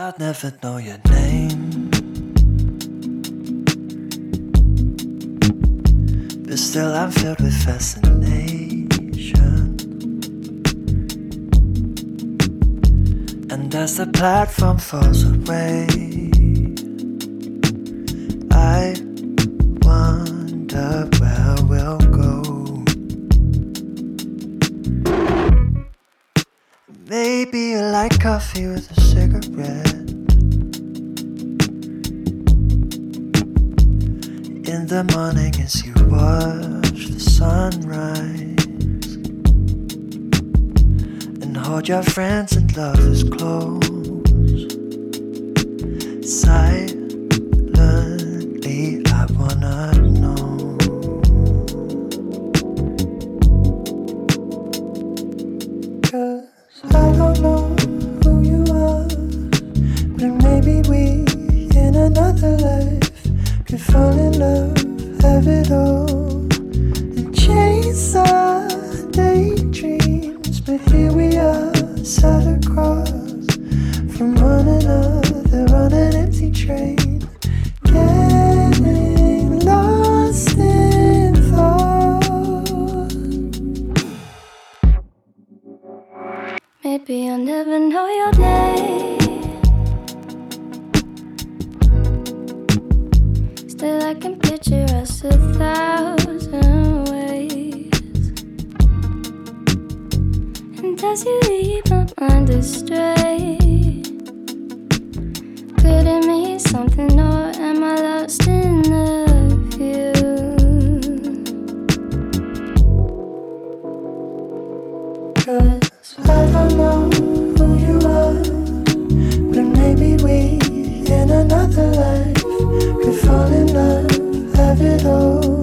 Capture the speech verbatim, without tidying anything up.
I'd never know your name, but still I'm filled with fascination. And as the platform falls away, I wonder where we'll go. Maybe you like coffee with a cigarette. In the morning as you watch the sunrise, and hold your friends and lovers close. Silently I wanna know, 'cause I don't know who you are, but maybe we in another life could fall in love, have it all, and chase our daydreams. But here we are, sat across from one another on an empty train, getting lost in thought. Maybe I'll never know your name, still I can picture us a thousand ways. And as you leave my mind astray, could it mean something, or am I lost in the view? 'Cause I don't know who you are, but maybe we in another life could fall in love, have it all,